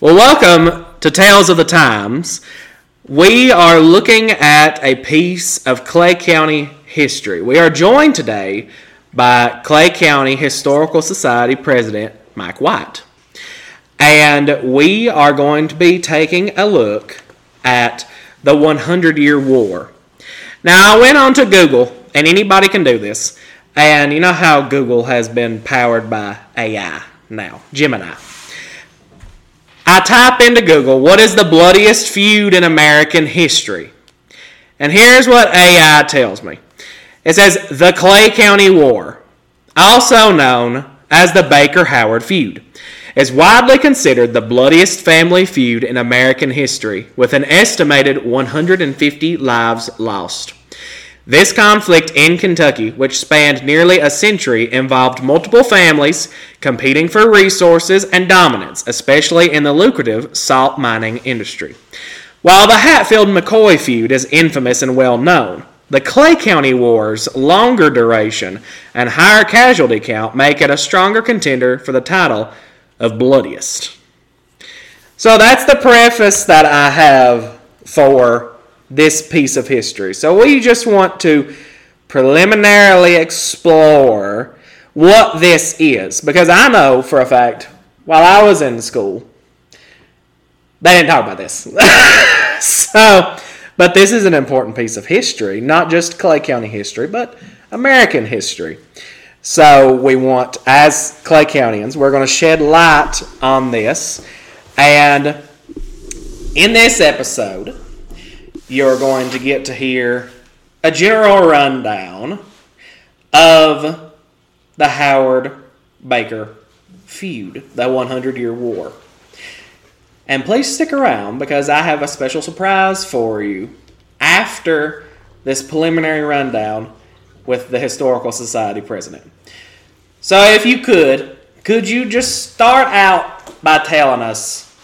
Well, welcome to Tales of the Times. We are looking at a piece of Clay County history. We are joined today by Clay County Historical Society President Mike White. And we are going to be taking a look at the 100-Year War. Now, I went on to Google, and anybody can do this. And you know how Google has been powered by AI now, Gemini. I type into Google, what is the bloodiest feud in American history? And here's what AI tells me. It says, the Clay County War, also known as the Baker-Howard feud, is widely considered the bloodiest family feud in American history, with an estimated 150 lives lost. This conflict in Kentucky, which spanned nearly a century, involved multiple families competing for resources and dominance, especially in the lucrative salt mining industry. While the Hatfield-McCoy feud is infamous and well known, the Clay County War's longer duration and higher casualty count make it a stronger contender for the title of bloodiest. So that's the preface that I have for this piece of history. So we just want to preliminarily explore what this is. Because I know for a fact, while I was in school, they didn't talk about this. But this is an important piece of history, not just Clay County history, but American history. So we want, as Clay Countians, we're going to shed light on this. And in this episode, you're going to get to hear a general rundown of the Howard-Baker feud, the 100-Year War. And please stick around because I have a special surprise for you after this preliminary rundown with the Historical Society president. So if you could you just start out by telling us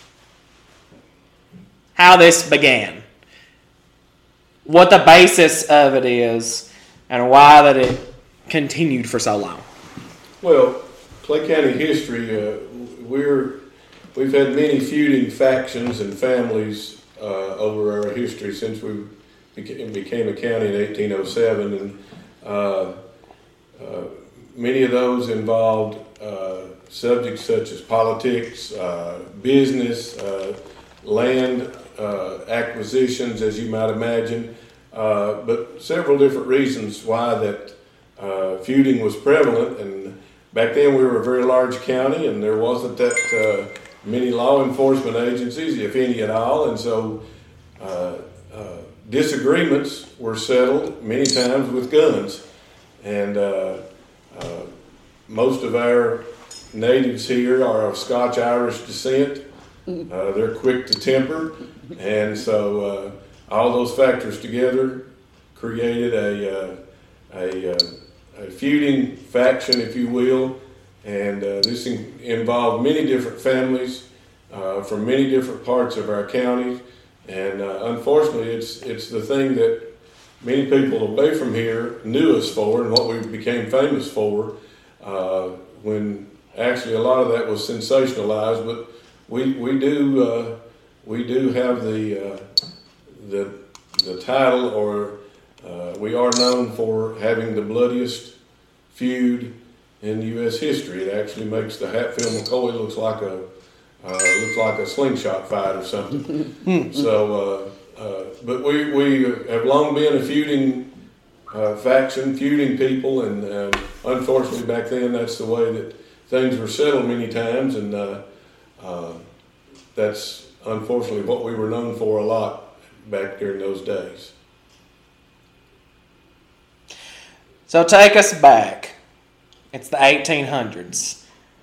how this began? What the basis of it is, and why that it continued for so long. Well, Clay County history, we've had many feuding factions and families over our history since we became a county in 1807, and many of those involved subjects such as politics, business, land acquisitions, as you might imagine, but several different reasons why that feuding was prevalent. And back then we were a very large county, and there wasn't that many law enforcement agencies, if any at all, and so disagreements were settled many times with guns. And most of our natives here are of Scotch-Irish descent. They're quick to temper, and so all those factors together created a feuding faction, if you will, and this involved many different families from many different parts of our county, and unfortunately it's the thing that many people away from here knew us for and what we became famous for, when actually a lot of that was sensationalized, but we do have the title, or we are known for having the bloodiest feud in U.S. history. It actually makes the Hatfield-McCoy looks like a slingshot fight or something. So, but we have long been a feuding faction, feuding people, and unfortunately back then that's the way that things were settled many times, and that's unfortunately what we were known for a lot back during those days. So take us back. It's the 1800s.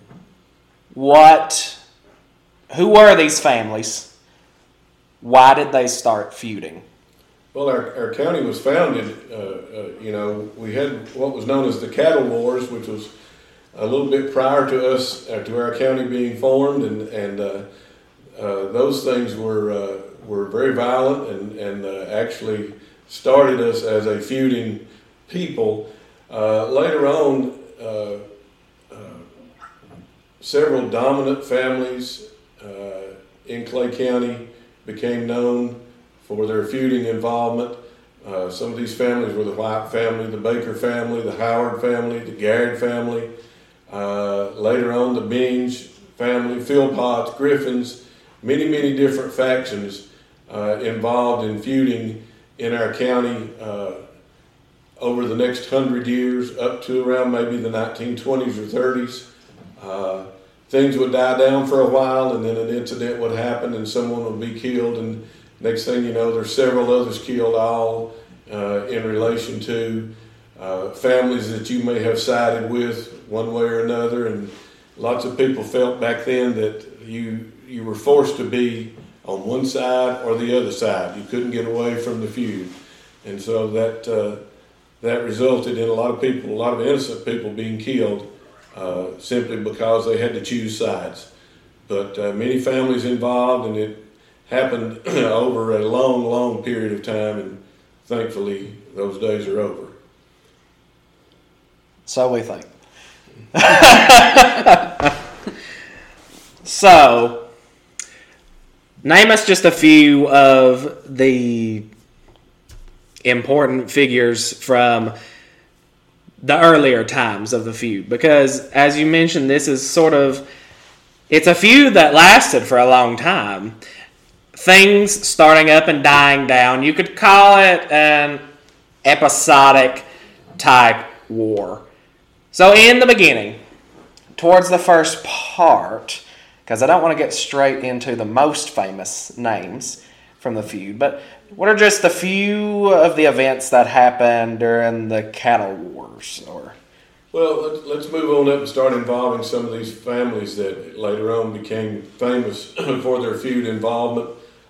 Who were these families? Why did they start feuding? Well, our county was founded, we had what was known as the Cattle Wars, which was a little bit prior to us, to our county being formed, and those things were very violent and actually started us as a feuding people. Later on, several dominant families in Clay County became known for their feuding involvement. Some of these families were the White family, the Baker family, the Howard family, the Garrett family. Later on, the Beans family, Philpotts, Griffins, many different factions involved in feuding in our county over the next 100 years, up to around maybe the 1920s or 30s. Things would die down for a while, and then an incident would happen, and someone would be killed, and next thing you know, there's several others killed, all in relation to families that you may have sided with one way or another. And lots of people felt back then that you were forced to be on one side or the other side. You couldn't get away from the feud, and so that resulted in a lot of innocent people being killed simply because they had to choose sides. But many families involved, and it happened over a long period of time, and thankfully those days are over. So we think. So, name us just a few of the important figures from the earlier times of the feud, because as you mentioned, this is it's a feud that lasted for a long time. Things starting up and dying down. You could call it an episodic type war. So in the beginning, towards the first part, because I don't want to get straight into the most famous names from the feud, but what are just a few of the events that happened during the cattle wars? Well, let's move on up and start involving some of these families that later on became famous for their feud involvement.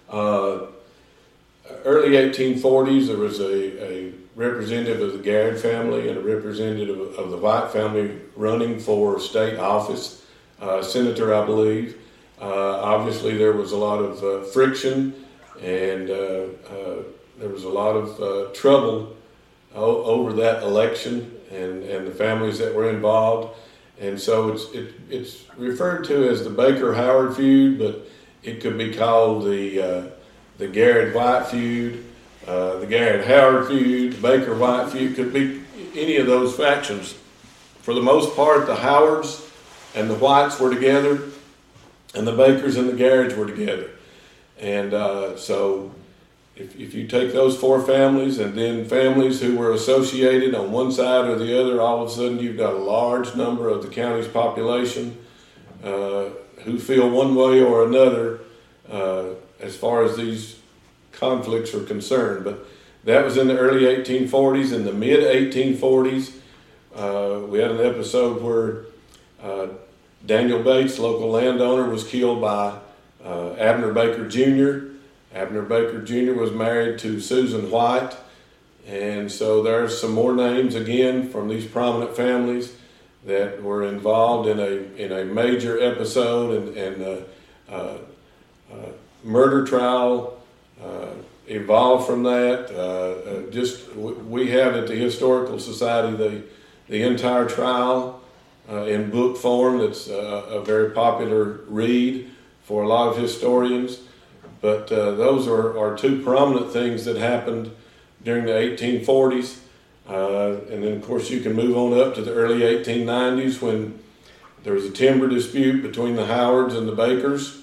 Early 1840s, there was a representative of the Garrett family and a representative of the White family running for state office, senator, I believe. Obviously, there was a lot of friction, and there was a lot of trouble over that election and the families that were involved. And so it's referred to as the Baker-Howard feud, but it could be called the Garrett-White feud, the Garrett-Howard feud, the Baker-White feud. Could be any of those factions. For the most part, the Howards and the Whites were together, and the Bakers and the Garretts were together. And so if you take those four families and then families who were associated on one side or the other, all of a sudden you've got a large number of the county's population who feel one way or another as far as these conflicts are concerned. But that was in the early 1840s. In the mid 1840s, we had an episode where Daniel Bates, local landowner, was killed by Abner Baker Jr. Abner Baker Jr. was married to Susan White, and so there's some more names again from these prominent families that were involved in a major episode, and murder trial evolved from that. We have at the Historical Society the entire trial in book form. That's a very popular read for a lot of historians. But those are two prominent things that happened during the 1840s. And then, of course, you can move on up to the early 1890s when there was a timber dispute between the Howards and the Bakers.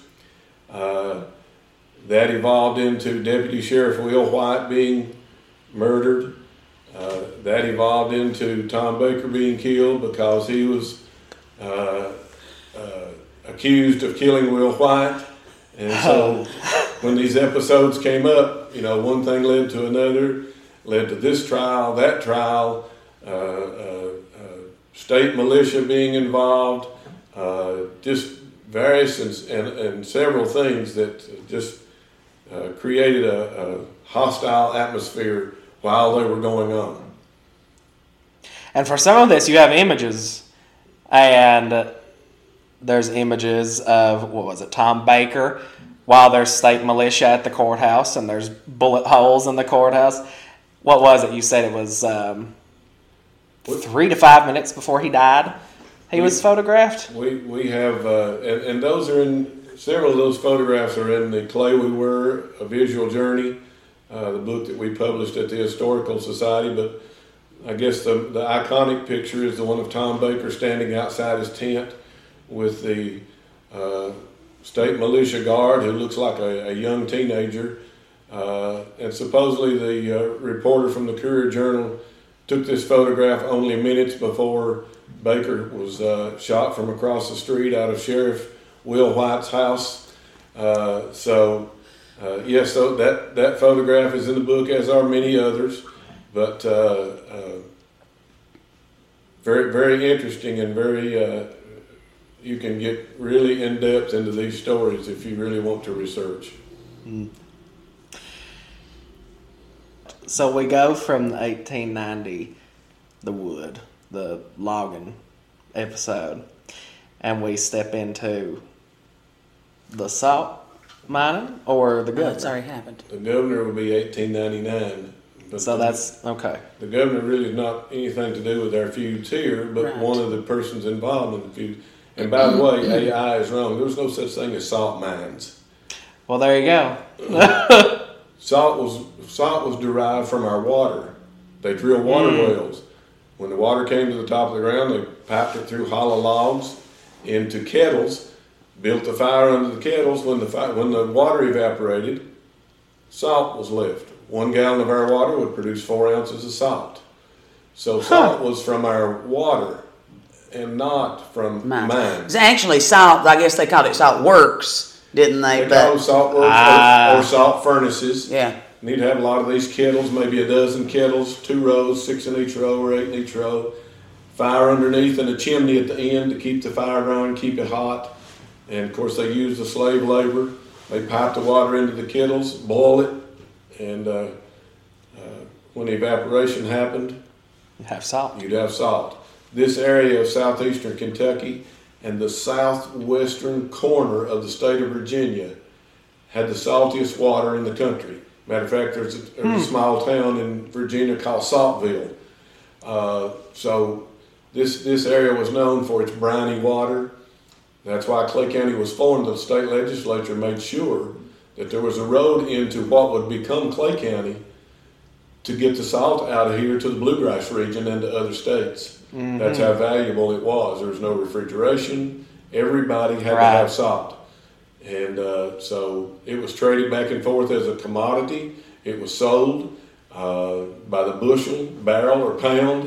That evolved into Deputy Sheriff Will White being murdered. That evolved into Tom Baker being killed because he was accused of killing Will White. And so when these episodes came up, one thing led to another, led to this trial, that trial, state militia being involved, just various and several things that just created a hostile atmosphere while they were going on. And for some of this, you have images, and there's images of, Tom Baker, while there's state militia at the courthouse, and there's bullet holes in the courthouse. What was it? You said it was 3 to 5 minutes before he died. He was photographed. We have, and those are in several of those photographs are in the Clay We Were, A Visual Journey, the book that we published at the Historical Society. But I guess the iconic picture is the one of Tom Baker standing outside his tent with the state militia guard who looks like a young teenager. And supposedly the reporter from the Courier-Journal took this photograph only minutes before Baker was shot from across the street out of Sheriff Will White's house. So that photograph is in the book, as are many others. But very, very interesting and very, you can get really in depth into these stories if you really want to research. Mm. So we go from the 1890, the wood, the logging episode, and we step into the salt mining or the governor? It's already happened. The governor will be 1899. So that's okay. The governor really is not anything to do with our feuds here, but Right. one of the persons involved in the feud. And by the way, AI is wrong. There was no such thing as salt mines. Well, there you go. Salt was derived from our water. They drilled water wells. When the water came to the top of the ground, they piped it through hollow logs into kettles, built the fire under the kettles. When the water evaporated, salt was left. 1 gallon of our water would produce 4 ounces of salt. So salt was from our water and not from mines. It's actually salt. I guess they called it salt works, didn't they? They call them salt works or salt furnaces. Yeah. You need to have a lot of these kettles, maybe a dozen kettles, 2 rows, 6 in each row or 8 in each row. Fire underneath and a chimney at the end to keep the fire going, keep it hot. And of course they use the slave labor. They pipe the water into the kettles, boil it, and when the evaporation happened, You have salt. you'd have salt. This area of southeastern Kentucky and the southwestern corner of the state of Virginia had the saltiest water in the country. Matter of fact, there's a small town in Virginia called Saltville. So this area was known for its briny water. That's why Clay County was formed. The state legislature made sure that there was a road into what would become Clay County to get the salt out of here to the bluegrass region and to other states. Mm-hmm. That's how valuable it was. There was no refrigeration. Everybody had to have salt. And so it was traded back and forth as a commodity. It was sold by the bushel, barrel, or pound.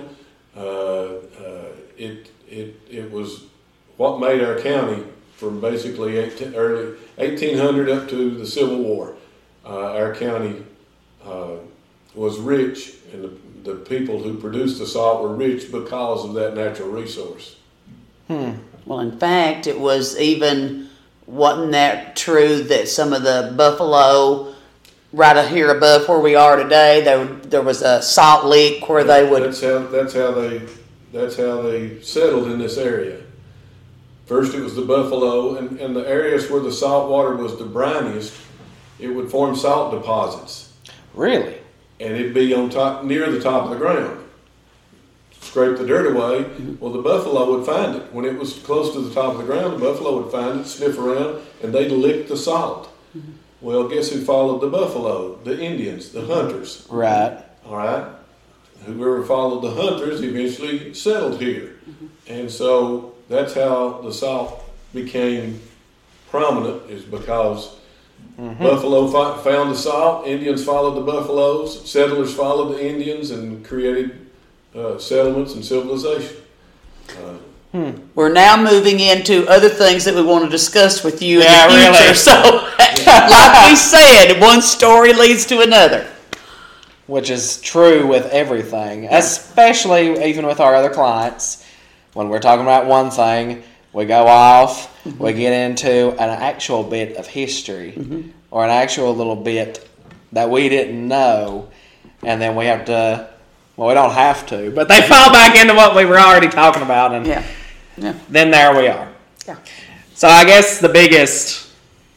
It was what made our county from basically early 1800 up to the Civil War. Our county was rich, and the people who produced the salt were rich because of that natural resource. Well, in fact, it was even, wasn't that true that some of the buffalo right here above where we are today, there was a salt leak where they would... That's how they settled in this area. First it was the buffalo, and the areas where the salt water was the briniest, it would form salt deposits. Really? And it'd be on top, near the top of the ground. Scrape the dirt away, well, the buffalo would find it. When it was close to the top of the ground, the buffalo would find it, sniff around, and they'd lick the salt. Mm-hmm. Well, guess who followed the buffalo? The Indians, the hunters. Right. All right? Whoever followed the hunters eventually settled here. Mm-hmm. And so that's how the salt became prominent, is because buffalo found the salt, Indians followed the buffaloes, settlers followed the Indians, and created settlements and civilization. We're now moving into other things that we want to discuss with you in the Yeah, future. really. So, like we said, one story leads to another. Which is true with everything, especially even with our other clients. When we're talking about one thing, we go off, we get into an actual bit of history or an actual little bit that we didn't know, and then we have to, well, we don't have to, but they fall back into what we were already talking about, and then there we are. Yeah. So I guess the biggest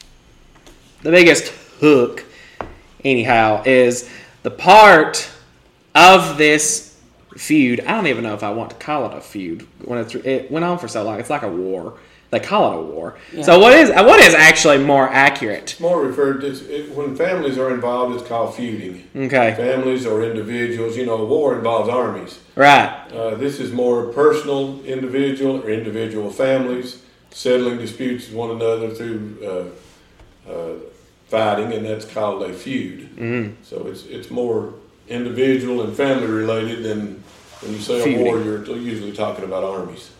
hook, anyhow, is the part of this feud. I don't even know if I want to call it a feud when it went on for so long. It's like a war. they call it a war. Yeah. So what is actually more accurate? It's more referred to when families are involved. It's called feuding. Okay. Families or individuals. A war involves armies. Right. This is more personal, individual or individual families settling disputes with one another through fighting, and that's called a feud. Mm-hmm. So it's more individual and family related than when you say Feuding. a war. You're usually talking about armies.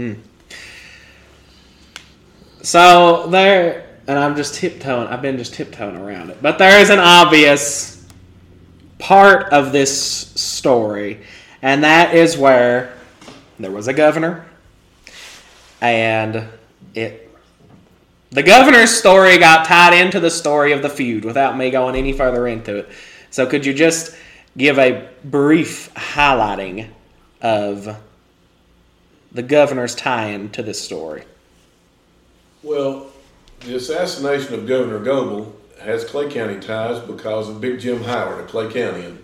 So there, and I've been just tiptoeing around it, but there is an obvious part of this story, and that is where there was a governor, and the governor's story got tied into the story of the feud without me going any further into it. So could you just give a brief highlighting of the governor's tie-in to this story? Well, the assassination of Governor Goebel has Clay County ties because of Big Jim Howard, a Clay Countyan.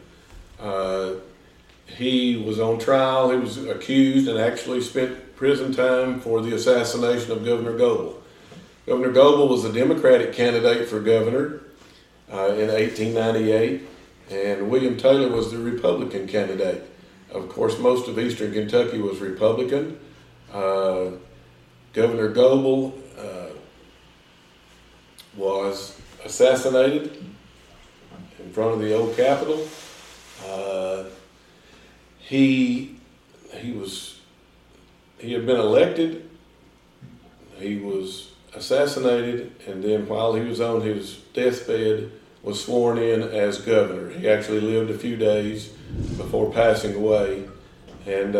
He was on trial. He was accused and actually spent prison time for the assassination of Governor Goebel. Governor Goebel was a Democratic candidate for governor in 1898, and William Taylor was the Republican candidate. Of course, most of eastern Kentucky was Republican. Governor Goebel was assassinated in front of the old Capitol. He had been elected. He was assassinated, and then while he was on his deathbed, was sworn in as governor. He actually lived a few days before passing away, and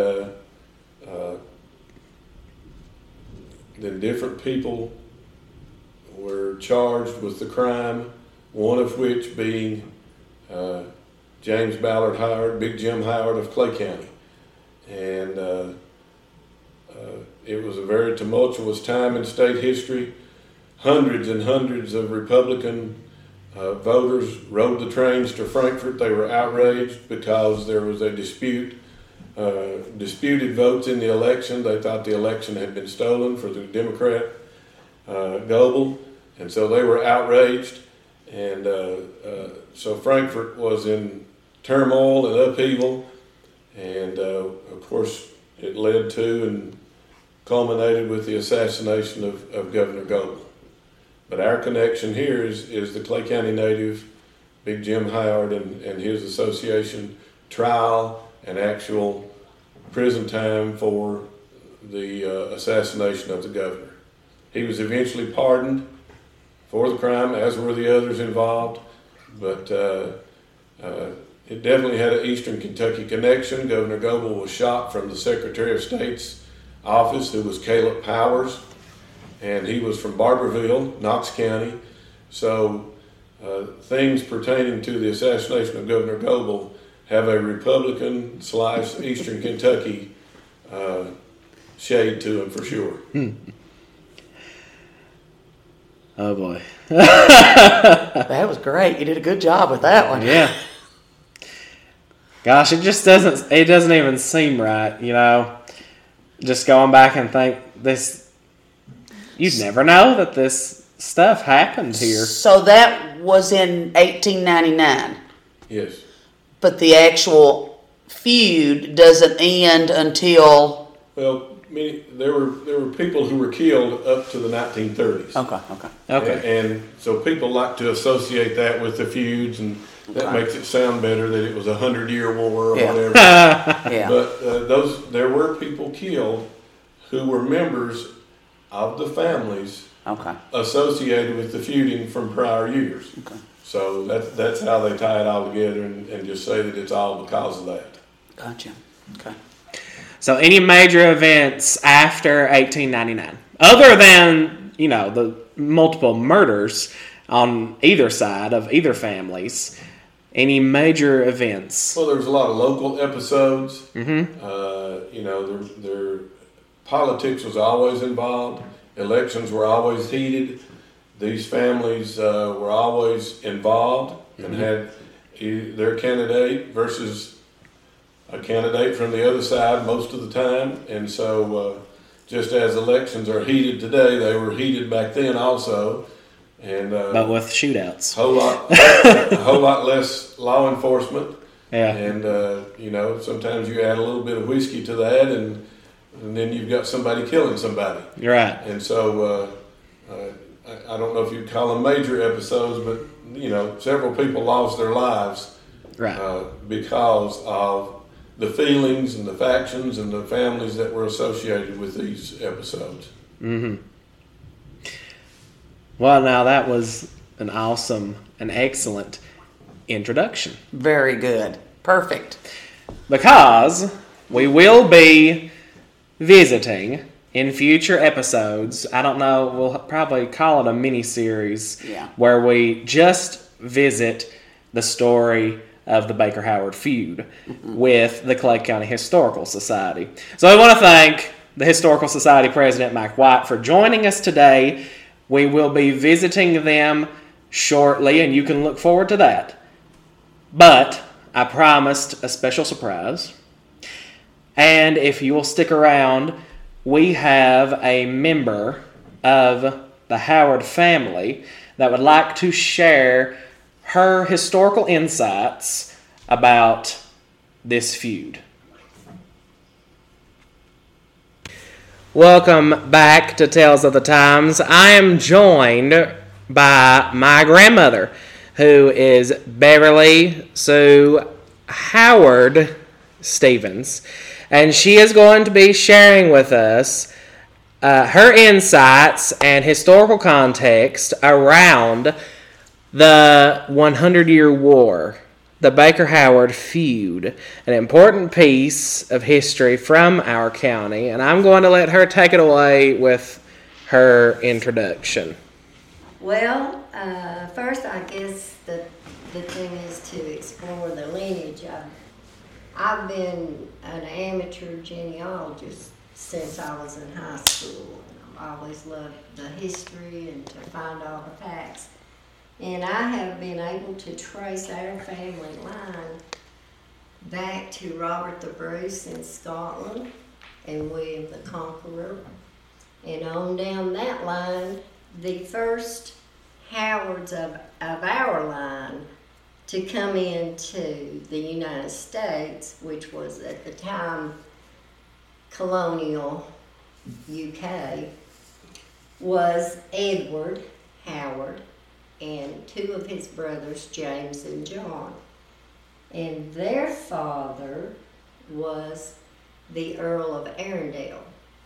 then different people were charged with the crime, one of which being James Ballard Howard, Big Jim Howard of Clay County. And it was a very tumultuous time in state history. Hundreds and hundreds of Republican voters rode the trains to Frankfort. They were outraged because there was a disputed votes in the election. They thought the election had been stolen for the Democrat Goebel, and so they were outraged. And so Frankfort was in turmoil and upheaval, and of course it led to and culminated with the assassination of Governor Goebel. But our connection here is the Clay County native, Big Jim Howard, and his association trial and actual prison time for the assassination of the governor. He was eventually pardoned for the crime, as were the others involved, but it definitely had an Eastern Kentucky connection. Governor Goebel was shot from the Secretary of State's office, who was Caleb Powers, and he was from Barberville, Knox County. So things pertaining to the assassination of Governor Goebel have a Republican / Eastern Kentucky shade to them for sure. Oh boy. That was great. You did a good job with that one. Yeah. Gosh, it doesn't even seem right, Just going back and think this, you'd never know that this stuff happened here. So that was in 1899. Yes. But the actual feud doesn't end until... Well, there were people who were killed up to the 1930s. Okay. And so people like to associate that with the feuds, and that makes it sound better that it was 100-year war or whatever. Yeah. But there were people killed who were members of the families associated with the feuding from prior years. Okay. So that's how they tie it all together and just say that it's all because of that. Gotcha. Okay. So any major events after 1899, other than, the multiple murders on either side of either families, any major events? Well, there was a lot of local episodes. Mm-hmm. Their politics was always involved. Elections were always heated. These families were always involved and had their candidate versus a candidate from the other side most of the time. And so just as elections are heated today, they were heated back then also. And but with shootouts. a whole lot less law enforcement. Yeah. And, sometimes you add a little bit of whiskey to that, and then you've got somebody killing somebody. You're right. And so I don't know if you'd call them major episodes, but, several people lost their lives because of the feelings and the factions and the families that were associated with these episodes. Mm-hmm. Well, now that was an awesome and excellent introduction. Very good. Perfect. Because we will be visiting in future episodes. I don't know, we'll probably call it a mini-series where we just visit the story of the Baker Howard feud with the Clay County Historical Society. So I want to thank the Historical Society President, Mike White, for joining us today. We will be visiting them shortly, and you can look forward to that. But I promised a special surprise. And if you will stick around, we have a member of the Howard family that would like to share her historical insights about this feud. Welcome back to Tales of the Times. I am joined by my grandmother, who is Beverly Sue Howard Stevens, and she is going to be sharing with us her insights and historical context around the 100-Year War, the Baker Howard feud, an important piece of history from our county, and I'm going to let her take it away with her introduction. Well, first I guess the thing is to explore the lineage. I've been an amateur genealogist since I was in high school. I've always loved the history and to find all the facts. And I have been able to trace our family line back to Robert the Bruce in Scotland and William the Conqueror. And on down that line, the first Howards of our line to come into the United States, which was at the time colonial UK, was Edward Howard and two of his brothers, James and John. And their father was the Earl of Arundel.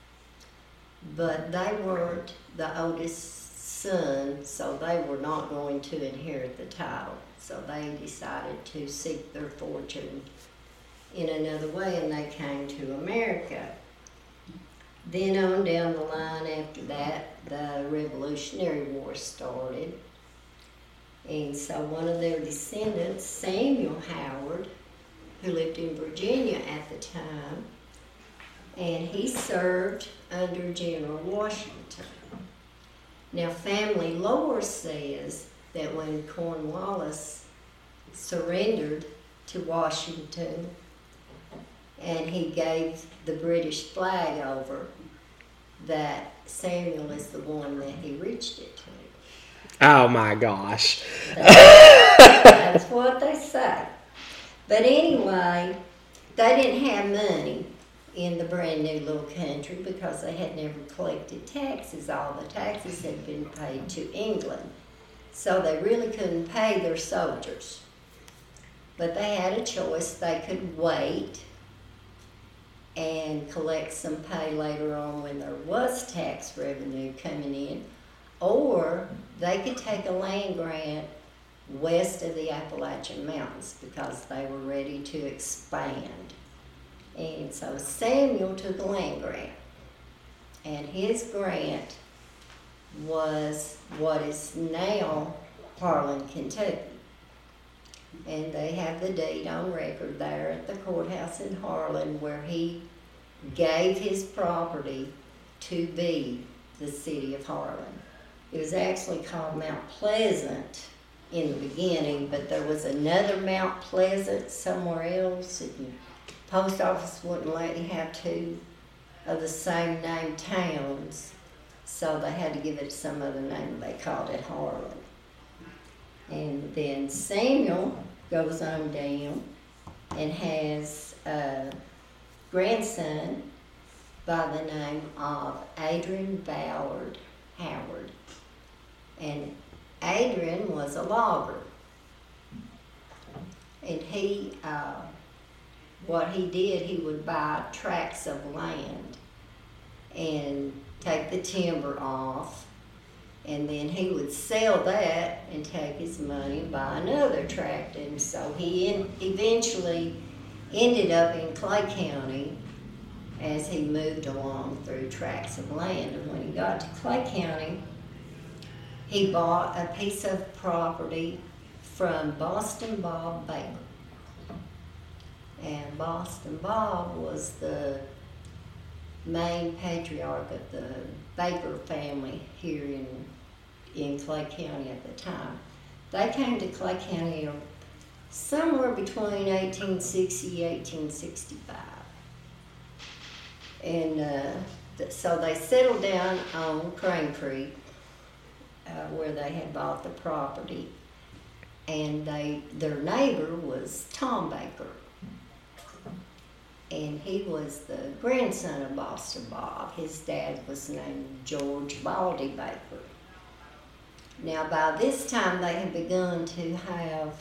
But they weren't the oldest son, so they were not going to inherit the title. So they decided to seek their fortune in another way, and they came to America. Then on down the line after that, the Revolutionary War started. And so one of their descendants, Samuel Howard, who lived in Virginia at the time, and he served under General Washington. Now, family lore says that when Cornwallis surrendered to Washington and he gave the British flag over, that Samuel is the one that he reached it to. Oh my gosh. That's what they say. But anyway, they didn't have money in the brand new little country because they had never collected taxes. All the taxes had been paid to England. So they really couldn't pay their soldiers. But they had a choice. They could wait and collect some pay later on when there was tax revenue coming in, or they could take a land grant west of the Appalachian Mountains because they were ready to expand. And so Samuel took a land grant, and his grant was what is now Harlan, Kentucky. And they have the deed on record there at the courthouse in Harlan where he gave his property to be the city of Harlan. It was actually called Mount Pleasant in the beginning, but there was another Mount Pleasant somewhere else. And the post office wouldn't let you have two of the same name towns, so they had to give it some other name. They called it Harlan. And then Samuel goes on down and has a grandson by the name of Adrian Ballard Howard. And Adrian was a logger. And what he did, he would buy tracts of land and take the timber off, and then he would sell that and take his money and buy another tract. And so he eventually ended up in Clay County as he moved along through tracts of land. And when he got to Clay County, he bought a piece of property from Boston Bob Baker. And Boston Bob was the main patriarch of the Baker family here in Clay County at the time. They came to Clay County somewhere between 1860 and 1865. And so they settled down on Crane Creek, where they had bought the property. And their neighbor was Tom Baker. And he was the grandson of Boston Bob. His dad was named George Baldy Baker. Now, by this time, they had begun to have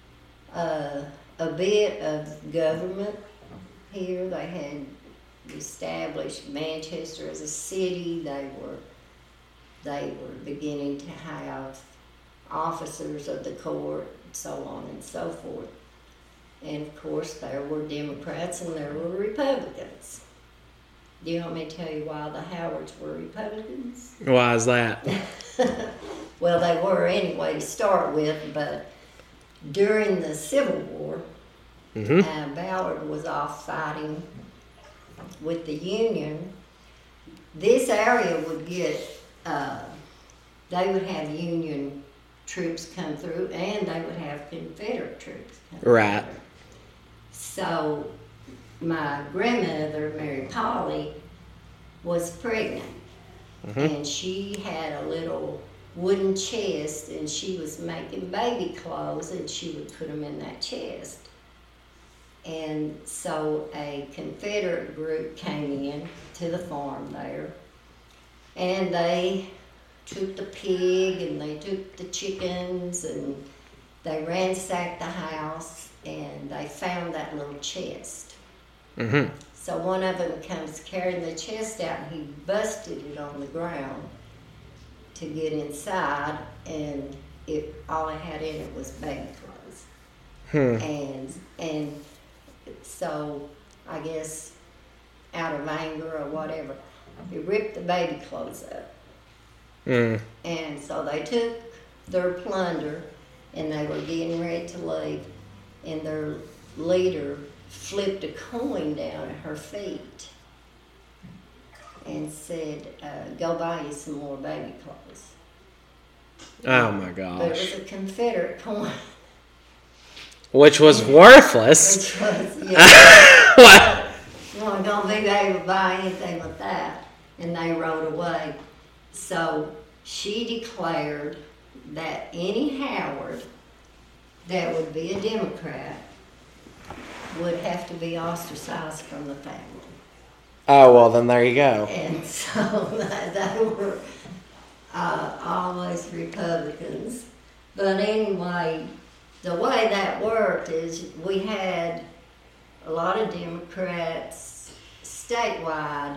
a bit of government here. They had established Manchester as a city. They were beginning to have officers of the court, and so on and so forth. And of course, there were Democrats and there were Republicans. Do you want me to tell you why the Howards were Republicans? Why is that? Well, they were anyway to start with, but during the Civil War, Ballard was off fighting with the Union. This area would get, they would have Union troops come through, and they would have Confederate troops come through. Right. So my grandmother, Mary Polly, was pregnant, and she had a little wooden chest, and she was making baby clothes, and she would put them in that chest. And so a Confederate group came in to the farm there, and they took the pig and they took the chickens and they ransacked the house, and they found that little chest. So one of them comes carrying the chest out, and he busted it on the ground to get inside, and all it had in it was baby clothes. And so I guess out of anger or whatever, he ripped the baby clothes up. And so they took their plunder, and they were getting ready to leave, and their leader flipped a coin down at her feet and said, go buy you some more baby clothes. Oh my But it gosh. was a Confederate coin. Which was worthless. Which was, What? you weren't going to be able to buy anything with that. And they rode away. So she declared that any Howard that would be a Democrat would have to be ostracized from the family. Oh, well, then there you go. And so they were always Republicans. But anyway, the way that worked is we had a lot of Democrats statewide,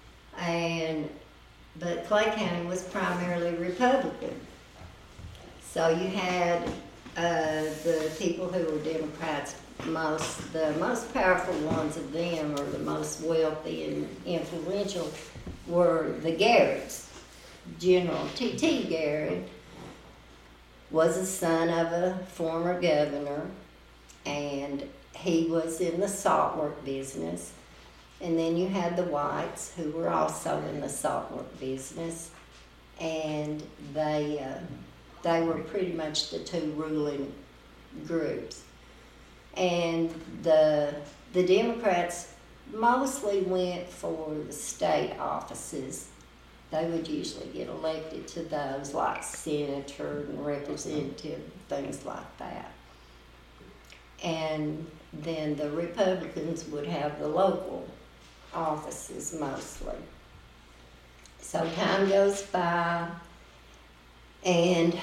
but Clay County was primarily Republican. So you had the people who were Democrats, the most powerful ones of them, or the most wealthy and influential, were the Garretts. General T.T. Garrett was the son of a former governor, and he was in the salt work business. And then you had the Whites, who were also in the salt work business, and they were pretty much the two ruling groups. And the Democrats mostly went for the state offices. They would usually get elected to those, like senator and representative, things like that. And then the Republicans would have the local offices mostly. So time goes by, and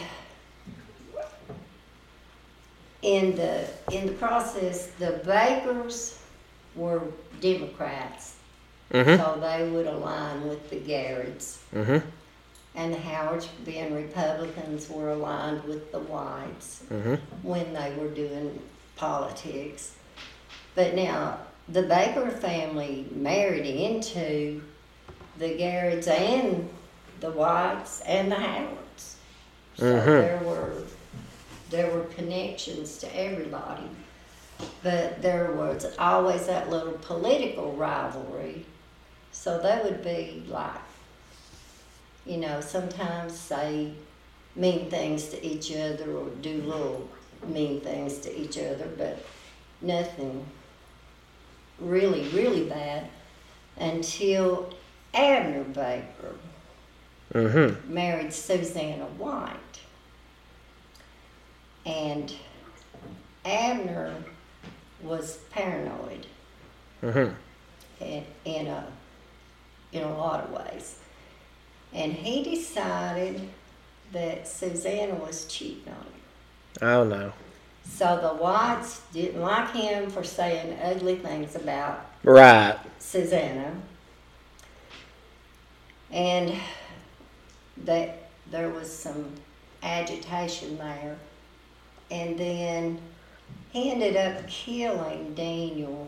in the process, the Bakers were Democrats, so they would align with the Garretts. And the Howards, being Republicans, were aligned with the Whites when they were doing politics. But now, the Baker family married into the Garretts and the Whites and the Howards. So there were connections to everybody. But there was always that little political rivalry. So they would be like, you know, sometimes say mean things to each other or do little mean things to each other, but nothing really, really bad until Abner Baker married Susanna White. And Abner was paranoid in a lot of ways. And he decided that Susanna was cheating on him. Oh, no. So the Whites didn't like him for saying ugly things about Right. Susanna. And that there was some agitation there. And then he ended up killing Daniel.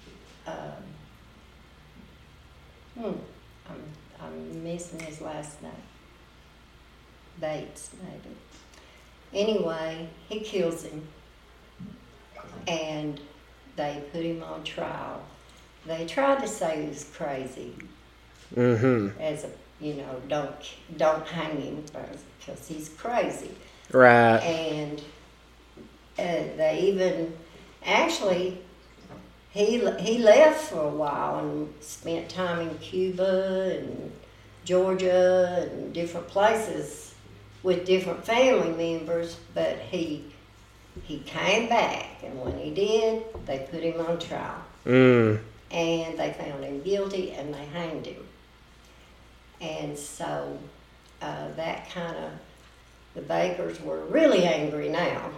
I'm missing his last name. Bates, maybe. Anyway, he kills him. And they put him on trial. They tried to say he was crazy. As a, you know, don't hang him because he's crazy. Right. And they even, actually, he left for a while and spent time in Cuba and Georgia and different places with different family members, but he came back, and when he did, they put him on trial. And they found him guilty, and they hanged him. And so that kind of, the Bakers were really angry now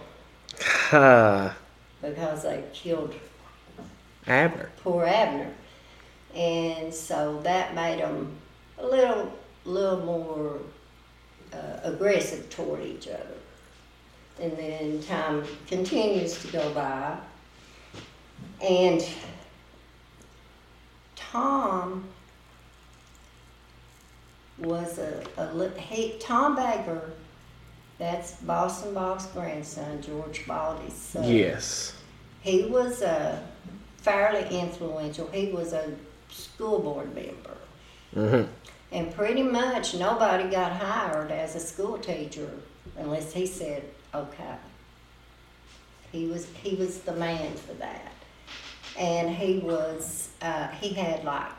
because they killed Abner. Poor Abner. And so that made them a little more aggressive toward each other. And then time continues to go by, and Tom was Tom Baker, that's Boston Bob's grandson, George Baldy's son. Yes. He was fairly influential. He was a school board member. And pretty much nobody got hired as a school teacher unless he said, okay. He was the man for that. And he had like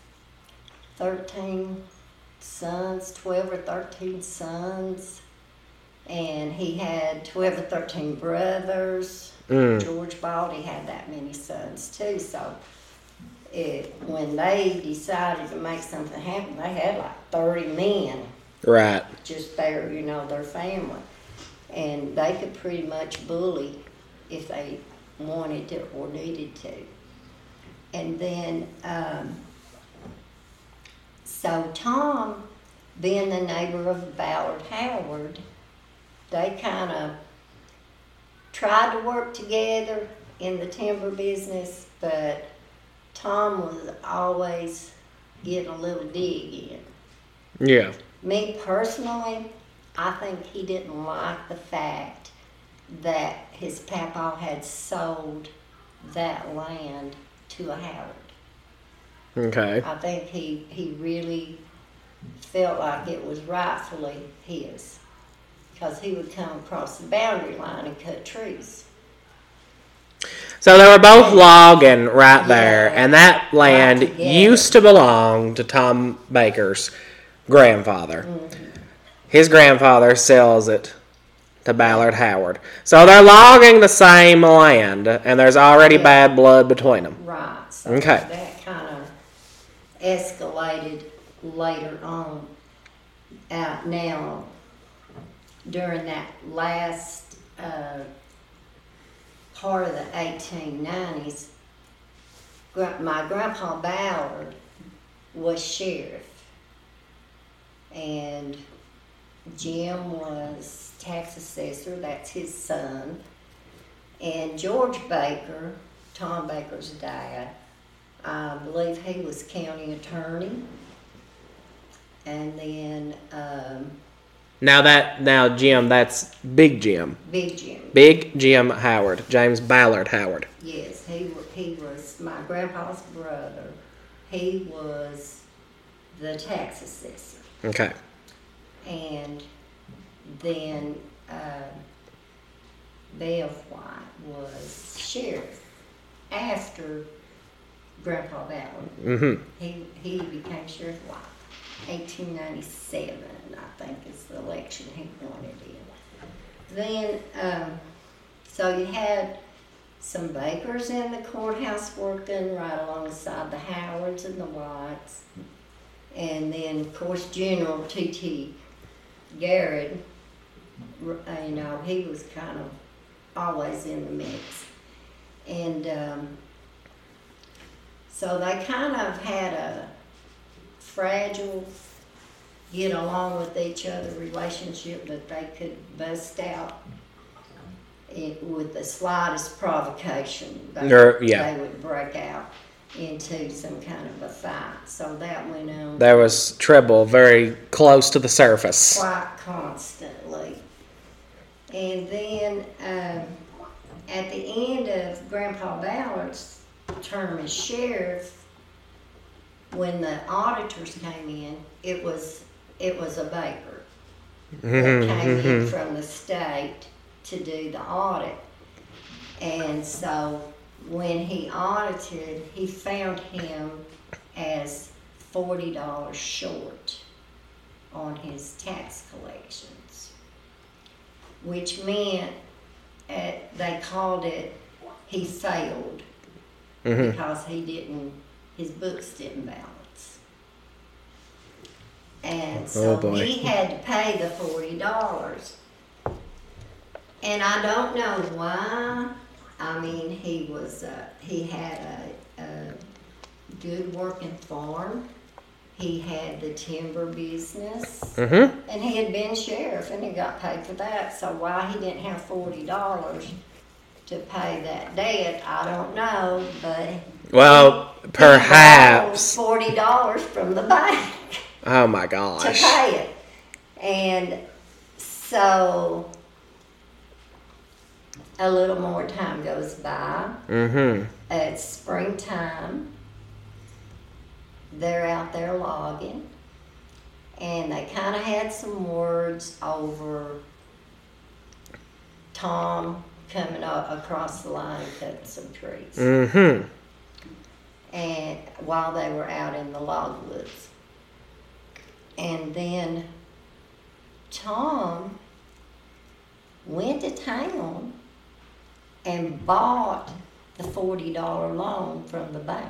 13 sons, 12 or 13 sons. And he had 12 or 13 brothers. George Baldy had that many sons too. So when they decided to make something happen, they had like 30 men. Right. Just their family. And they could pretty much bully if they wanted to or needed to. And then, so Tom, being the neighbor of Ballard Howard, they kind of tried to work together in the timber business, but Tom was always getting a little dig in. Yeah. Me personally, I think he didn't like the fact that his papa had sold that land to a Howard. Okay. I think he really felt like it was rightfully his, because he would come across the boundary line and cut trees. So they were both logging right there, Yeah. and that land Right together. used to belong to Tom Baker's grandfather. His grandfather sells it to Ballard Howard. So they're logging the same land, and there's already Yeah. bad blood between them. Right. So Okay. that kind of escalated later on. Now, during that last part of the 1890s, my grandpa Ballard was sheriff, and Jim was tax assessor. That's his son. And George Baker, Tom Baker's dad, I believe he was county attorney. And then Now Jim, that's Big Jim. Big Jim. Big Jim Howard. James Ballard Howard. Yes, he was my grandpa's brother. He was the tax assessor. Okay. And then Bev White was sheriff after Grandpa Ballard. Mm-hmm. He became Sheriff White. 1897, I think, is the election he won it in. Then, so you had some Bakers in the courthouse working right alongside the Howards and the Whites. And then, of course, General T.T. Garrett, he was kind of always in the mix. And so they kind of had a fragile, get along with each other relationship that they could bust out with the slightest provocation. They would break out into some kind of a fight. So that went on There was trouble very close to the surface. quite constantly. And then at the end of Grandpa Ballard's term as sheriff, when the auditors came in, it was a Baker that came in from the state to do the audit. And so when he audited, he found him as $40 short on his tax collections, which meant they called it he failed because his books didn't balance. And so he had to pay the $40. And I don't know why. I mean, he had a good working farm. He had the timber business. And he had been sheriff and he got paid for that. So why he didn't have $40 to pay that debt, I don't know, but well, perhaps $40 from the bank oh my to gosh. pay it. And so a little more time goes by. It's springtime. They're out there logging. And they kind of had some words over Tom coming across the line and cutting some trees. And while they were out in the logwoods. And then Tom went to town and bought the $40 loan from the bank.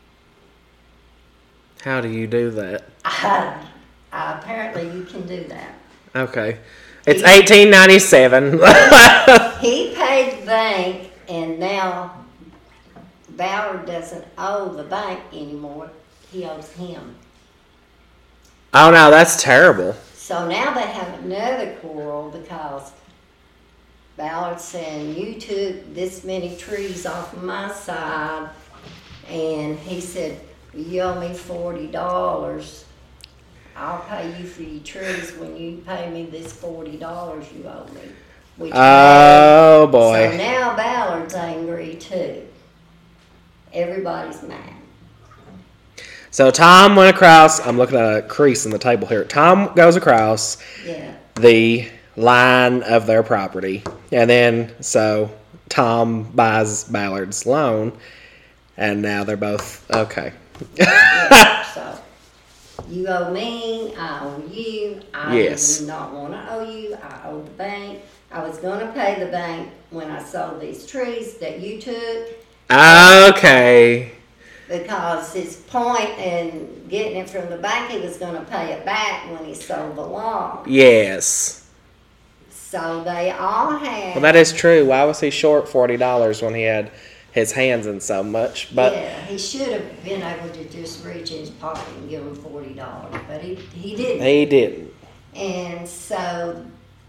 How do you do that? Apparently you can do that. Okay. It's 1897. He paid the bank, and now Ballard doesn't owe the bank anymore. He owes him. Oh no, that's terrible. So now they have another quarrel because Ballard's saying, you took this many trees off of my side, and he said, you owe me $40. I'll pay you for your trees when you pay me this $40 you owe me. Which Oh boy. So now Ballard's angry too. Everybody's mad. So Tom went across, I'm looking at a crease in the table here. Tom goes across Yeah. the line of their property. And then, so Tom buys Ballard's loan, and now they're both okay. Yeah, so you owe me, I owe you. I Yes. did not want to owe you. I owe the bank. I was going to pay the bank when I sold these trees that you took. Okay. Because his point in getting it from the bank, he was going to pay it back when he sold the lawn. Yes. So they all had. Well, that is true. Why was he short $40 when he had his hands in so much? But yeah, he should have been able to just reach in his pocket and give him $40, but he didn't. he didn't. And so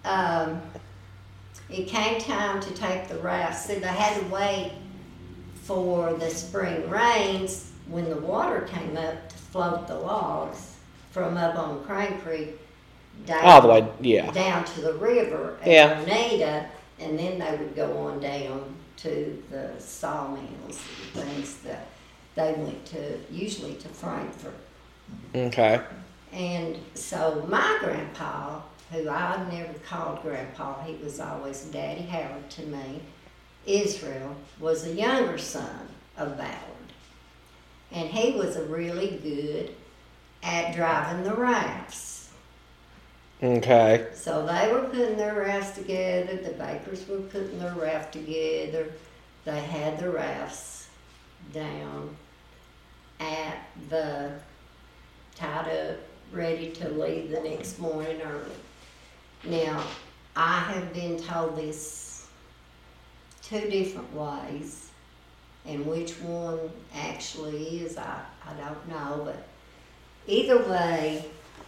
it came time to take the rafts. So they had to wait for the spring rains when the water came up to float the logs from up on Crane Creek down, All the way, yeah. down to the river at Yeah. Oneida, and then they would go on down to the sawmills and things that they went to, usually to Frankfort. Okay. And so my grandpa, who I never called grandpa, he was always Daddy Howard to me, Israel, was a younger son of Ballard. And he was really good at driving the rafts. Okay. So they were putting their rafts together, the Bakers were putting their raft together. They had the rafts down at the, tied up, ready to leave the next morning early. Now, I have been told this two different ways, and which one actually is, I don't know, but either way,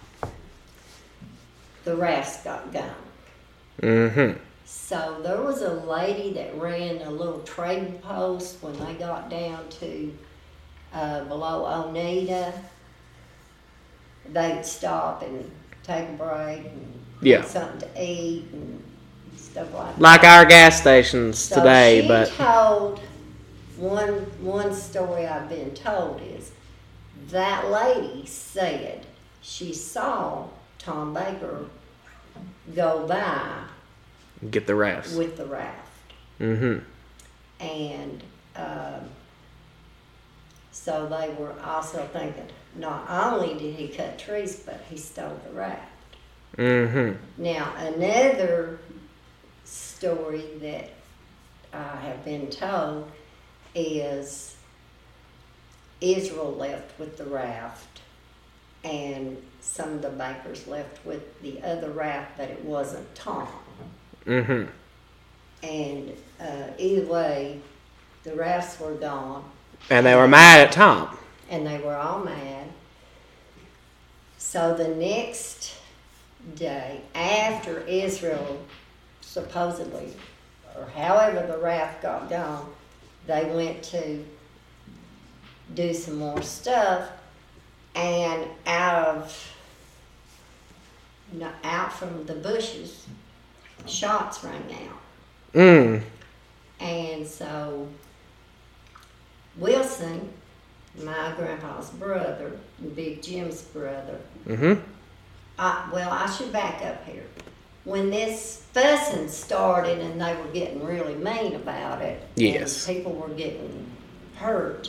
the rafts got gone. Mm-hmm. So there was a lady that ran a little trading post when they got down to below Oneida. They'd stop and take a break and Yeah. get something to eat and stuff like that. Like our gas stations So today, she but told one story I've been told is that lady said she saw Tom Baker go by get the rafts. with the raft. Mm-hmm. And so they were also thinking not only did he cut trees, but he stole the raft. Mm-hmm. Now, another story that I have been told is Israel left with the raft, and some of the Bakers left with the other raft, but it wasn't Tom. Mm-hmm. And either way, the rafts were gone, And they were mad at Tom. and they were all mad. So the next day, after Israel supposedly, or however the raft got gone, they went to do some more stuff, and out from the bushes, shots rang out. Mm. And so Wilson, my grandpa's brother, Big Jim's brother, Mm-hmm. I should back up here. When this fussing started and they were getting really mean about it, Yes. and people were getting hurt,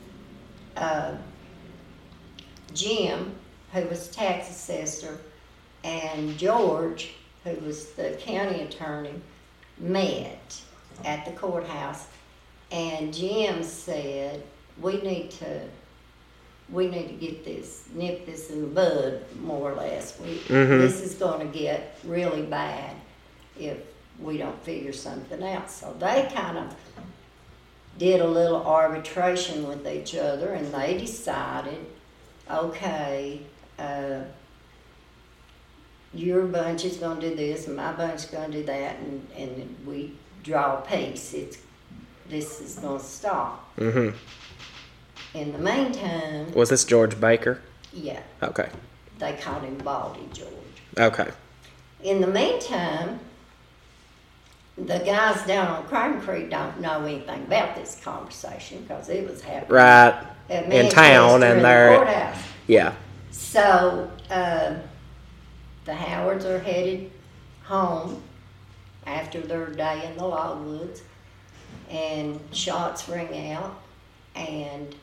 Jim, who was tax assessor, and George, who was the county attorney, met at the courthouse, and Jim said, we need to get this, nip this in the bud, more or less. This is going to get really bad if we don't figure something out. So they kind of did a little arbitration with each other, and they decided, okay, your bunch is going to do this, and my bunch is going to do that, and we draw a peace. This is going to stop. Mm-hmm. In the meantime, Was this George Baker? yeah, Okay. they called him Baldy George. Okay. In the meantime, the guys down on Crane Creek don't know anything about this conversation because it was happening Right. at In town, Manchester and in they're- the courthouse. Yeah. So the Howards are headed home after their day in the logwoods, and shots ring out, and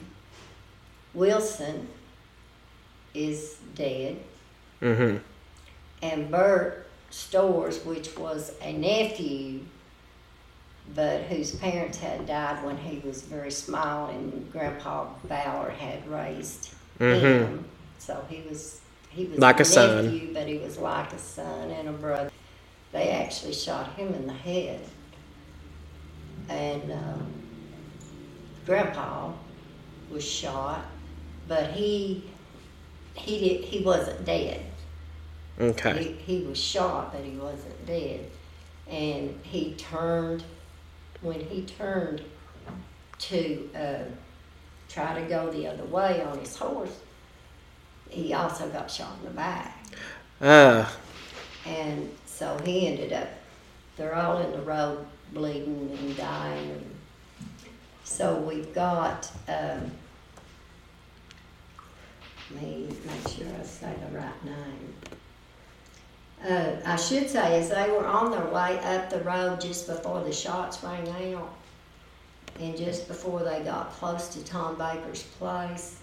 Wilson is dead, Mm-hmm. and Bert Stores, which was a nephew, but whose parents had died when he was very small, and Grandpa Ballard had raised him. So he was Like a a son. nephew, but he was like a son and a brother. They actually shot him in the head, and Grandpa was shot, but he wasn't dead. Okay. He was shot, but he wasn't dead. And when he turned to try to go the other way on his horse, he also got shot in the back. And so he ended up, they're all in the road bleeding and dying. So we've got, let me make sure I say the right name. I should say, as they were on their way up the road just before the shots rang out, and just before they got close to Tom Baker's place,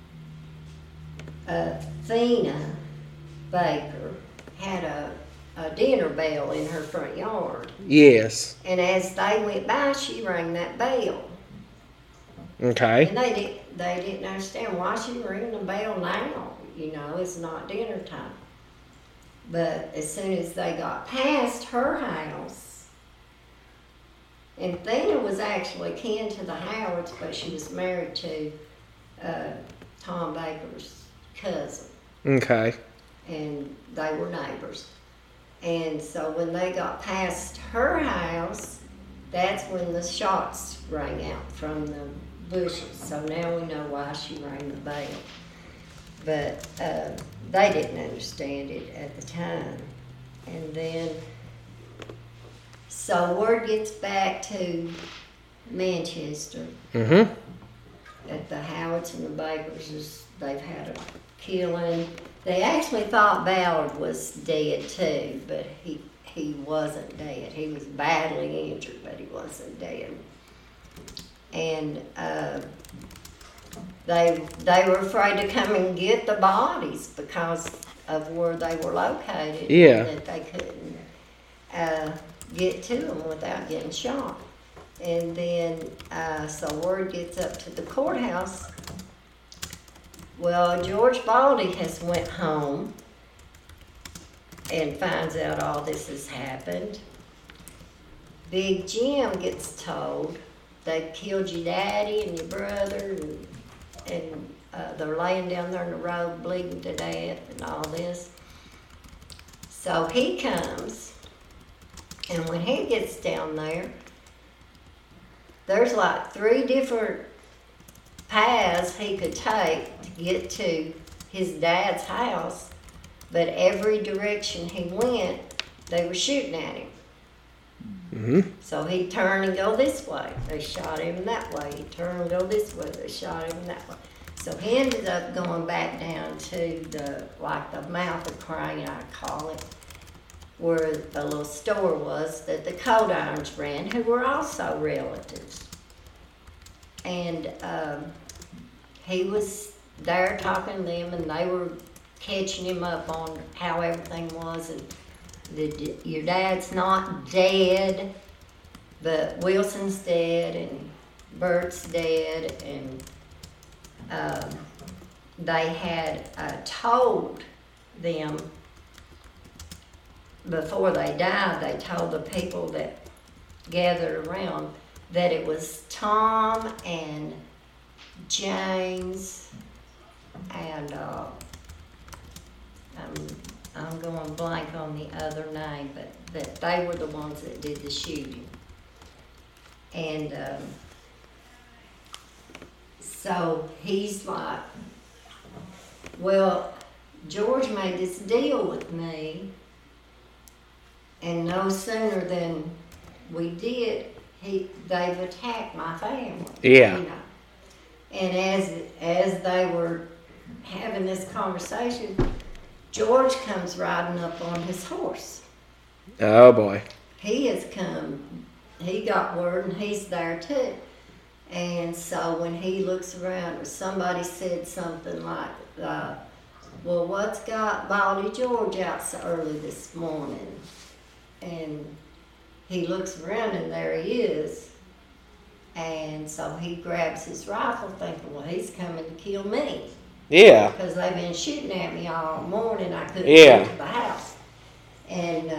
Thena Baker had a dinner bell in her front yard. Yes. And as they went by, she rang that bell. Okay. And they didn't understand why she ringing the bell now. You know, it's not dinner time. But as soon as they got past her house, and Thena was actually kin to the Howards, but she was married to Tom Baker's cousin, Okay. and they were neighbors. And so when they got past her house, that's when the shots rang out from the bushes. So now we know why she rang the bell. But they didn't understand it at the time. And then, so word gets back to Manchester Mm-hmm. that the Howards and the Bakers, they've had a killing. They actually thought Ballard was dead too, but he wasn't dead. He was badly injured, but he wasn't dead. And they were afraid to come and get the bodies because of where they were located. Yeah. That they couldn't get to them without getting shot. And then, so word gets up to the courthouse. Well, George Baldy has went home and finds out all this has happened. Big Jim gets told they killed your daddy and your brother, and they're laying down there in the road bleeding to death and all this. So he comes, and when he gets down there, there's like 3 different paths he could take to get to his dad's house, but every direction he went, they were shooting at him. Mm-hmm. So he'd turn and go this way. They shot him that way. He'd turn and go this way. They shot him that way. So he ended up going back down to the mouth of Crane, I call it, where the little store was that the Cold Irons ran, who were also relatives. And he was there talking to them, and they were catching him up on how everything was. And your dad's not dead, but Wilson's dead, and Bert's dead, and they had told them before they died, they told the people that gathered around that it was Tom and James and I'm going blank on the other name, but that they were the ones that did the shooting. And so he's like, well, George made this deal with me, and no sooner than we did, they've attacked my family. Yeah. You know? And as they were having this conversation, George comes riding up on his horse. Oh boy. He has come he got word and he's there too. And so when he looks around, somebody said something like, well, what's got Baldy George out so early this morning? And he looks around and there he is. And so he grabs his rifle thinking, well, he's coming to kill me. Yeah. Because they've been shooting at me all morning. I couldn't Yeah. get to the house. And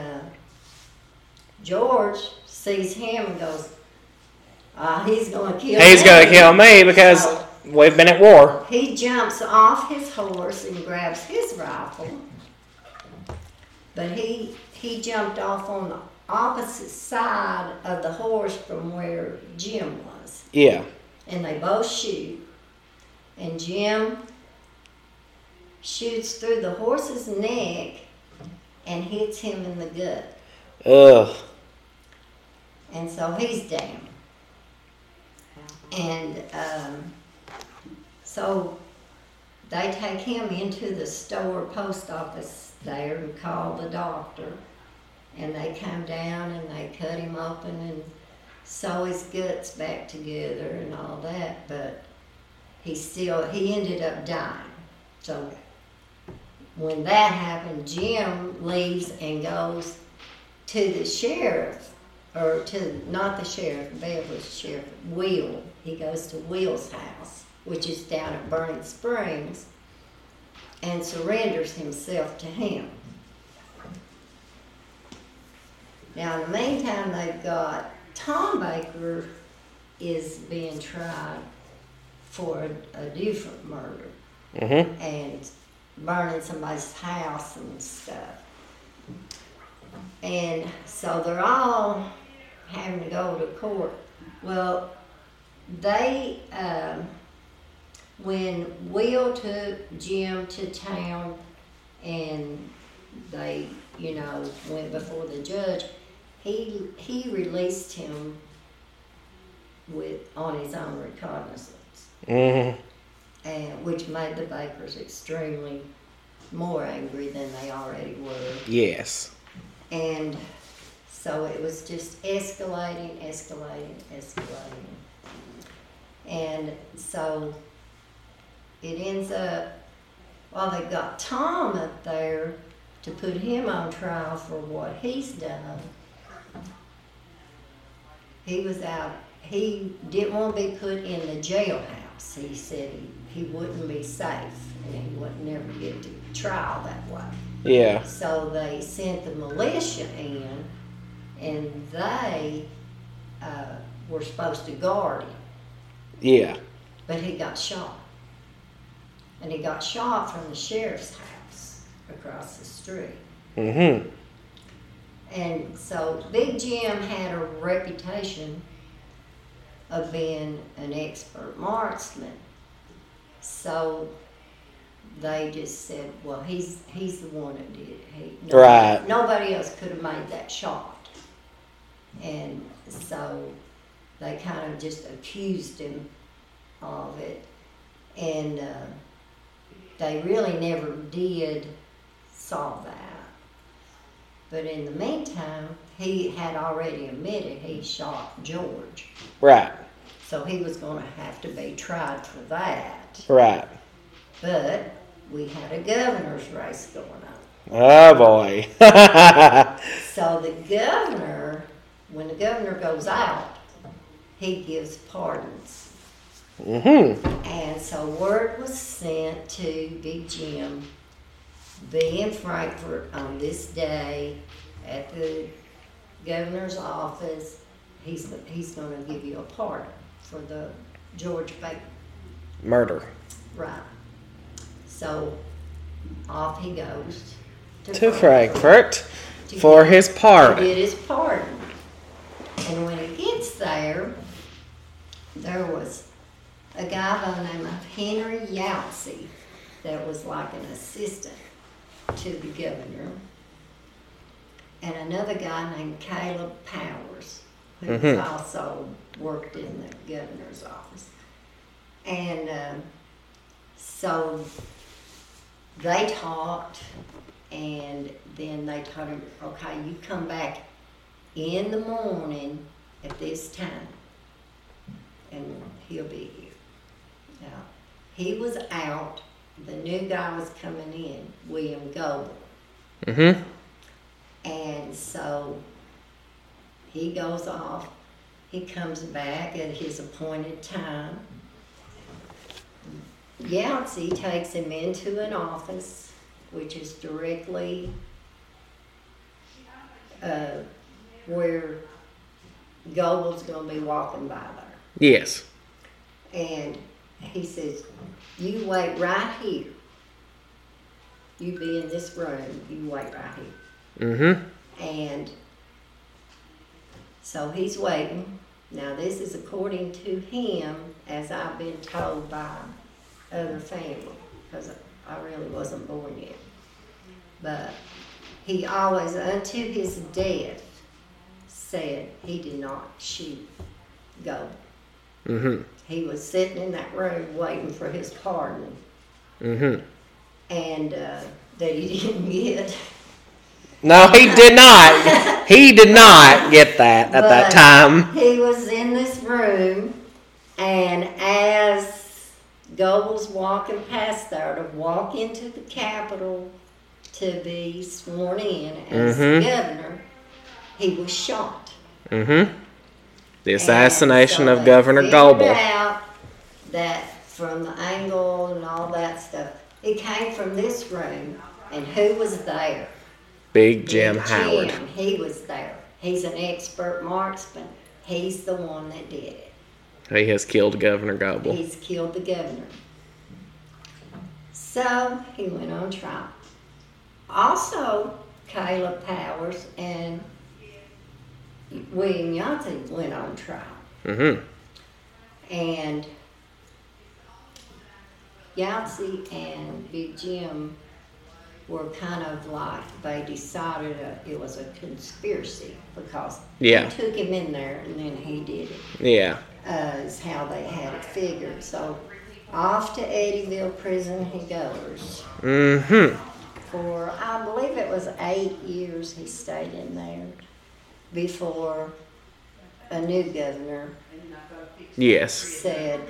George sees him and goes, he's going to kill me. He's going to kill me because So we've been at war. he jumps off his horse and grabs his rifle. But he jumped off on the opposite side of the horse from where Jim was. Yeah. And they both shoot. And Jim shoots through the horse's neck and hits him in the gut. Ugh. And so he's down. And so they take him into the store post office there and call the doctor. And they come down and they cut him open and sew his guts back together and all that. But he ended up dying. So when that happened, Jim leaves and goes to the sheriff, or to, not the sheriff, Beverly's sheriff, Will. He goes to Will's house, which is down at Burning Springs, and surrenders himself to him. Now, in the meantime, they've got Tom Baker is being tried for a different murder. Mm-hmm. And burning somebody's house and stuff. And so they're all having to go to court. Well, they, when Will took Jim to town and they, went before the judge, he released him on his own recognizance. Mm-hmm. And which made the Bakers extremely more angry than they already were. Yes. And so it was just escalating. And so it ends up, while they've got Tom up there to put him on trial for what he's done, he was out. He didn't want to be put in the jailhouse. He said he wouldn't be safe and he would never get to trial that way. Yeah. So they sent the militia in and they were supposed to guard him. Yeah. But he got shot. And he got shot from the sheriff's house across the street. Mm-hmm. And so Big Jim had a reputation of being an expert marksman. So they just said, well, he's the one that did it. Right. Nobody else could have made that shot. And so they kind of just accused him of it. And they really never did solve that. But in the meantime, he had already admitted he shot George. Right. So he was going to have to be tried for that. Right. But we had a governor's race going on. Oh, boy. So the governor, when the governor goes out, he gives pardons. Mm-hmm. And so word was sent to Big Jim, be in Frankfort on this day at the governor's office. He's going to give you a pardon for the George Baker Murder. Right. So off he goes To Frankfurt to for get- his to pardon. get his pardon. And when he gets there, there was a guy by the name of Henry Yancey that was like an assistant to the governor, and another guy named Caleb Powers, who also worked in the governor's office. And so they talked, and then they told him, okay, you come back in the morning at this time, and he'll be here. Now, he was out. The new guy was coming in, William Goble. Mm-hmm. And so he goes off. He comes back at his appointed time. Yancey takes him into an office, which is directly where Goble's going to be walking by there. Yes. And he says, you wait right here. You be in this room. You wait right here. Mm-hmm. And so he's waiting. Now this is according to him, as I've been told by other family, because I really wasn't born yet. But he always, unto his death, said he did not shoot Goble. Mm-hmm. He was sitting in that room waiting for his pardon, Mm-hmm. and that he didn't get. No, he did not. He did not get that at that But time. He was in this room, and as Goble's walking past there to walk into the Capitol to be sworn in as governor, he was shot. Mm-hmm. The assassination And so of they Governor figured Goble. out that from the angle and all that stuff, it came from this room, and who was there? Big Jim Big Howard. Jim, he was there. He's an expert marksman. He's the one that did it. He has killed Governor Goble. He's killed the governor. So he went on trial. Also, Caleb Powers and William Yancey went on trial. Mm-hmm. And Yancey and Big Jim were kind of like, they decided it was a conspiracy because Yeah. he took him in there and then he did it. Yeah. Is how they had it figured. So off to Eddyville prison he goes. Mm-hmm. For, I believe it was 8 years he stayed in there before a new governor Yes. said,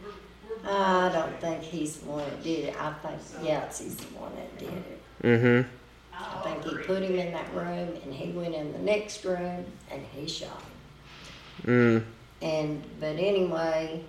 I don't think he's the one that did it. I think Yancey's the one that did it. Mm-hmm. I think he put him in that room and he went in the next room and he shot him. But anyway,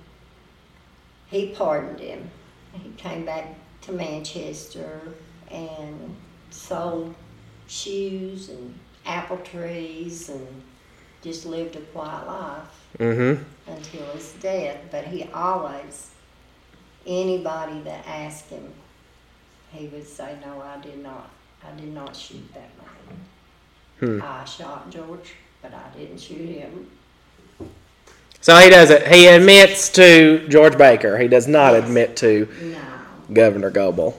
he pardoned him. He came back to Manchester and sold shoes and apple trees and just lived a quiet life Mm-hmm. until his death. But he always, anybody that asked him, he would say, no, I did not shoot that man. I shot George, but I didn't shoot him. So he doesn't. He admits to George Baker. He does not admit to No, Governor Goble.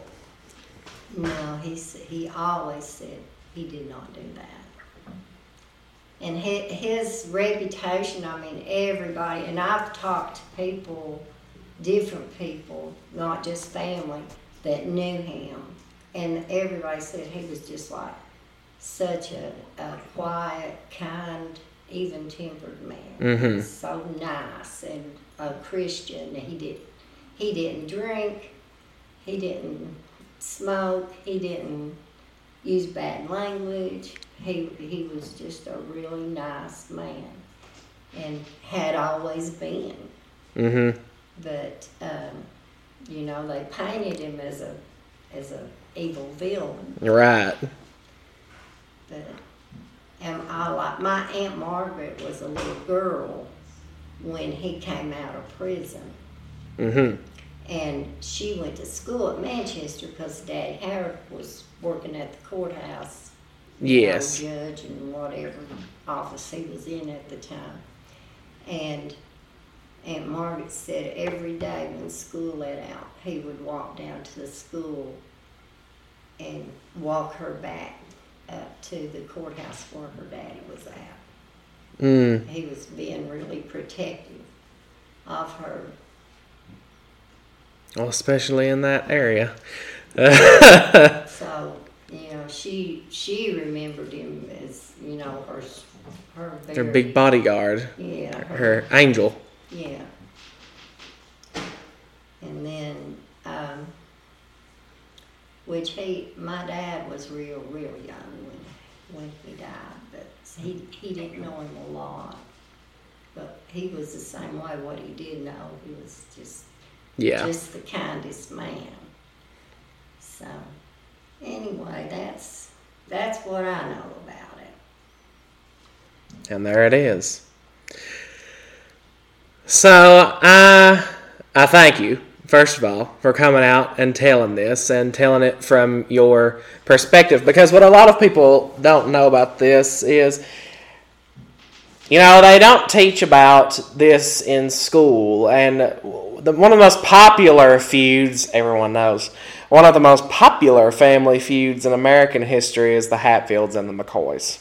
no, he always said he did not do that. And his reputation, I mean, everybody, and I've talked to people, different people, not just family, that knew him. And everybody said he was just like such a quiet, kind, even-tempered man. Mhm. So nice and a Christian. He didn't drink. He didn't smoke. He didn't use bad language. He was just a really nice man, and had always been. Mm-hmm. But they painted him as a evil villain. Right. But I like my Aunt Margaret was a little girl when he came out of prison, Mm-hmm. and she went to school at Manchester because Dad Howard was working at the courthouse. Yes. Judge and whatever office he was in at the time, and Aunt Margaret said every day when school let out, he would walk down to the school and walk her back up to the courthouse where her daddy was at. Mm. He was being really protective of her. Well, especially in that area. So You know, she remembered him as, you know, her Her big bodyguard. Yeah. Her angel. Yeah. And then, which my dad was real young when he died, but he didn't know him a lot. But he was the same way. What he did know, he was just the kindest man. So, anyway, that's what I know about it. And there it is. So, I thank you, first of all, for coming out and telling this and telling it from your perspective. Because what a lot of people don't know about this is, you know, they don't teach about this in school. And one of the most popular feuds, everyone knows, one of the most popular family feuds in American history is the Hatfields and the McCoys.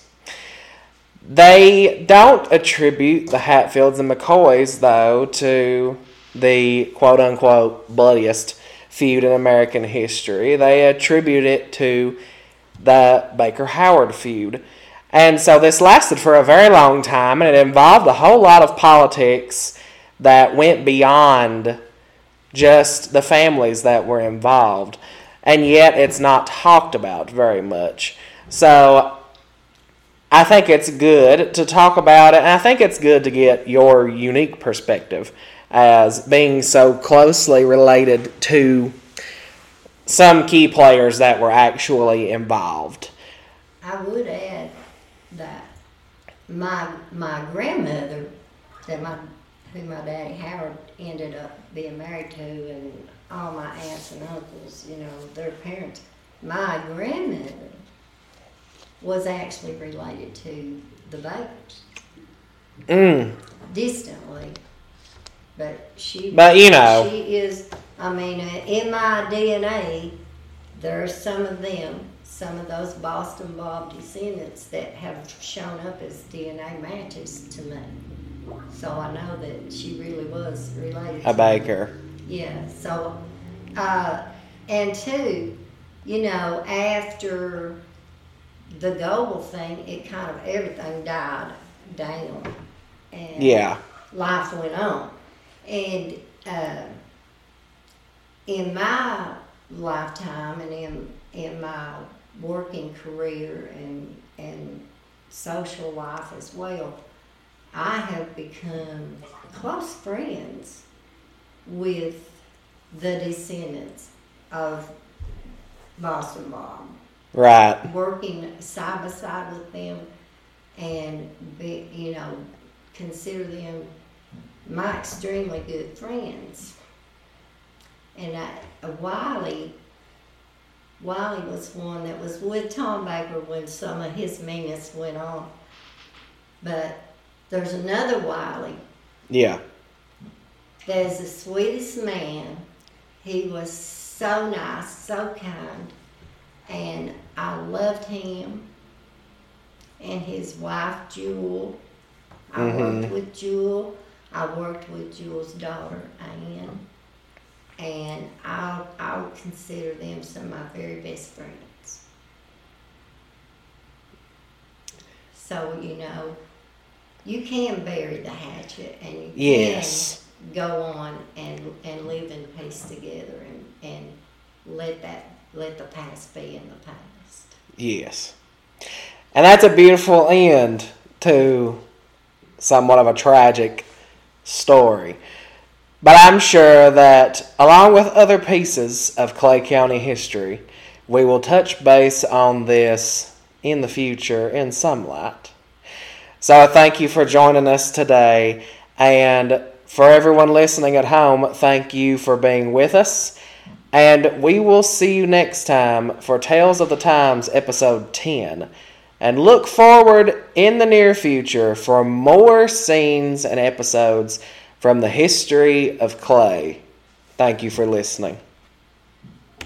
They don't attribute the Hatfields and McCoys, though, to the quote-unquote bloodiest feud in American history. They attribute it to the Baker-Howard feud. And so this lasted for a very long time, and it involved a whole lot of politics that went beyond just the families that were involved. And yet it's not talked about very much. So I think it's good to talk about it, and I think it's good to get your unique perspective as being so closely related to some key players that were actually involved. I would add that my grandmother, who my daddy Howard ended up being married to, and all my aunts and uncles, you know, their parents, my grandmother was actually related to the Bakers. Distantly. But she is, I mean, in my DNA, there are some of those Boston Bob descendants that have shown up as DNA matches to me. So I know that she really was related A Baker. Yeah, so, and two, you know, after the Goebel thing, it kind of, everything died down. And life went on. And in my lifetime and in my working career and social life as well, I have become close friends with the descendants of Boston Bob. Right. Working side by side with them and consider them my extremely good friends. And Wiley was one that was with Tom Baker when some of his meanness went on. But there's another Wiley. Yeah. There's the sweetest man. He was so nice, so kind. And I loved him and his wife, Jewel. I worked with Jewel. I worked with Jewel's daughter, Ann. And I would consider them some of my very best friends. So, you know, you can bury the hatchet and you can go on and live in peace together and let the past be in the past. Yes. And that's a beautiful end to somewhat of a tragic story. But I'm sure that, along with other pieces of Clay County history, we will touch base on this in the future in some light. So I thank you for joining us today. And for everyone listening at home, thank you for being with us. And we will see you next time for Tales of the Times, episode 10. And look forward in the near future for more scenes and episodes from the history of Clay. Thank you for listening.